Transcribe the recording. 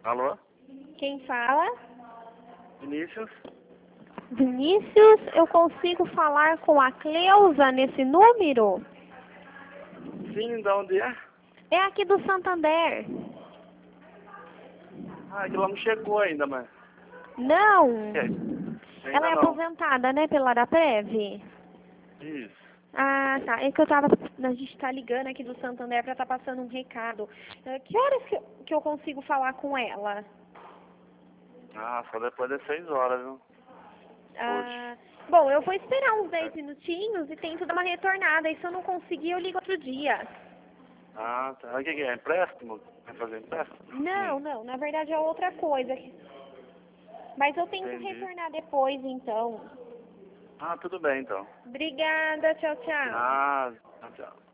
Alô? Quem fala? Vinícius? Vinícius, eu consigo falar com a Cleusa nesse número? Sim, de onde é? É aqui do Santander. Ah, aquilo lá não chegou ainda, mas... Não. É, Ela ainda é não. aposentada, né, pela Araprev? Isso. Ah, tá. É que a gente tá ligando aqui do Santander pra tá passando um recado. Que horas que eu consigo falar com ela? Ah, só depois das 6 horas, viu? Ah, bom, eu vou esperar uns 10 minutinhos e tento dar uma retornada. E se eu não conseguir, eu ligo outro dia. Ah, tá. O que é? Empréstimo? Vai fazer empréstimo? Não. Na verdade é outra coisa. Mas eu tento Entendi. retornar depois, então. Ah, tudo bem, então. Obrigada. Tchau, tchau. Ah, tchau.